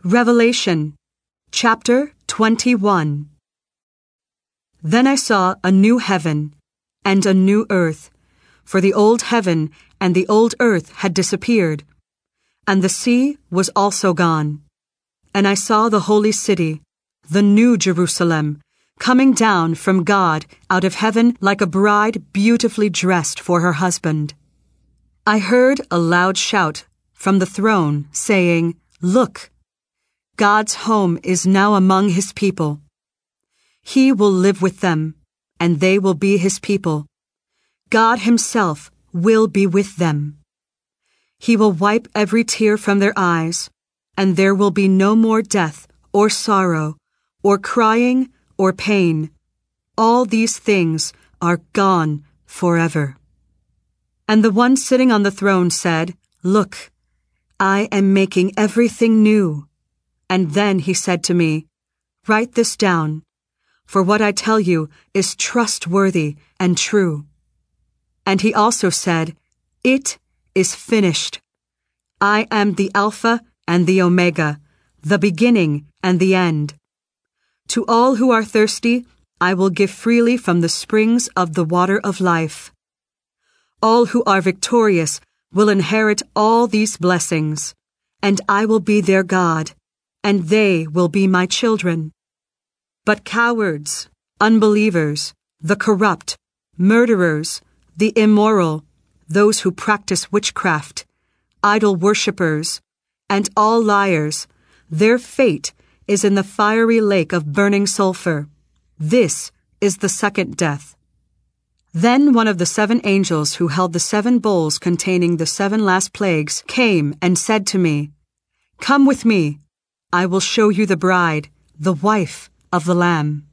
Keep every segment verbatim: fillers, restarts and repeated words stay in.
Revelation, chapter twenty-one. Then I saw a new heaven and a new earth, for the old heaven and the old earth had disappeared, and the sea was also gone. And I saw the holy city, the new Jerusalem, coming down from God out of heaven like a bride beautifully dressed for her husband. I heard a loud shout from the throne saying, "Look! God's home is now among his people. He will live with them, and they will be his people. God himself will be with them. He will wipe every tear from their eyes, and there will be no more death or sorrow or crying or pain. All these things are gone forever." And the one sitting on the throne said, "Look, I am making everything new." And then he said to me, "Write this down, for what I tell you is trustworthy and true." And he also said, "It is finished. I am the Alpha and the Omega, the beginning and the end. To all who are thirsty, I will give freely from the springs of the water of life. All who are victorious will inherit all these blessings, and I will be their God, and they will be my children. But cowards, unbelievers, the corrupt, murderers, the immoral, those who practice witchcraft, idol worshippers, and all liars, their fate is in the fiery lake of burning sulfur. This is the second death." Then one of the seven angels who held the seven bowls containing the seven last plagues came and said to me, "Come with me. I will show you the bride, the wife of the Lamb."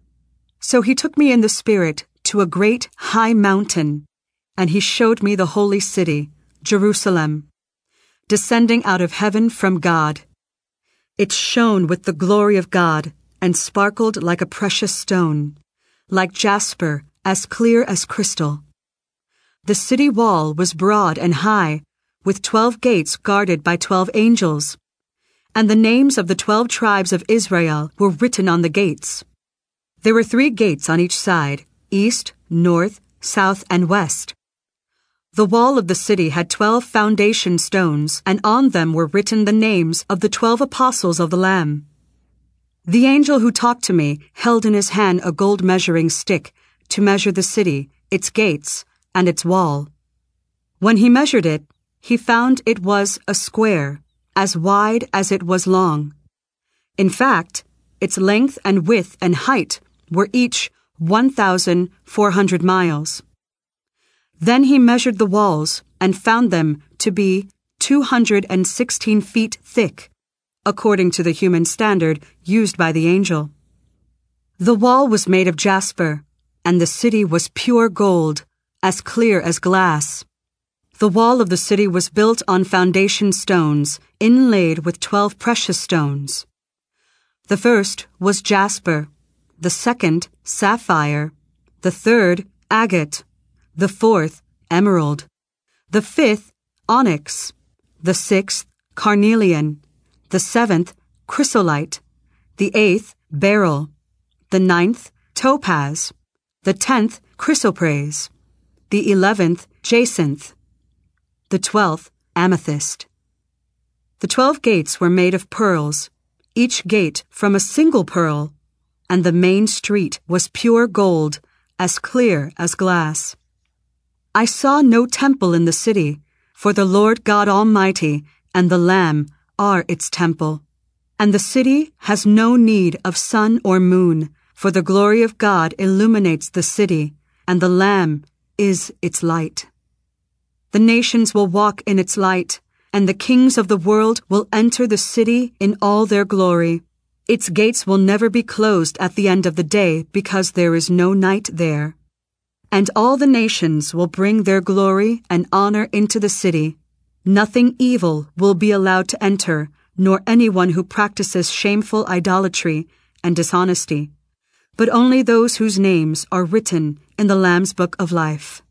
So he took me in the Spirit to a great high mountain, and he showed me the holy city, Jerusalem, descending out of heaven from God. It shone with the glory of God and sparkled like a precious stone, like jasper, as clear as crystal. The city wall was broad and high, with twelve gates guarded by twelve angels, and the names of the twelve tribes of Israel were written on the gates. There were three gates on each side, east, north, south, and west. The wall of the city had twelve foundation stones, and on them were written the names of the twelve apostles of the Lamb. The angel who talked to me held in his hand a gold measuring stick to measure the city, its gates, and its wall. When he measured it, he found it was a square, as wide as it was long. In fact, its length and width and height were each one thousand four hundred miles. Then he measured the walls and found them to be two hundred sixteen feet thick, according to the human standard used by the angel. The wall was made of jasper, and the city was pure gold, as clear as glass. The wall of the city was built on foundation stones, inlaid with twelve precious stones. The first was jasper, the second sapphire, the third agate, the fourth emerald, the fifth onyx, the sixth carnelian, the seventh chrysolite, the eighth beryl, the ninth topaz, the tenth chrysoprase, the eleventh jacinth, the twelfth amethyst. The twelve gates were made of pearls, each gate from a single pearl, and the main street was pure gold, as clear as glass. I saw no temple in the city, for the Lord God Almighty and the Lamb are its temple. And the city has no need of sun or moon, for the glory of God illuminates the city, and the Lamb is its light. The nations will walk in its light, and the kings of the world will enter the city in all their glory. Its gates will never be closed at the end of the day, because there is no night there. And all the nations will bring their glory and honor into the city. Nothing evil will be allowed to enter, nor anyone who practices shameful idolatry and dishonesty, but only those whose names are written in the Lamb's Book of Life.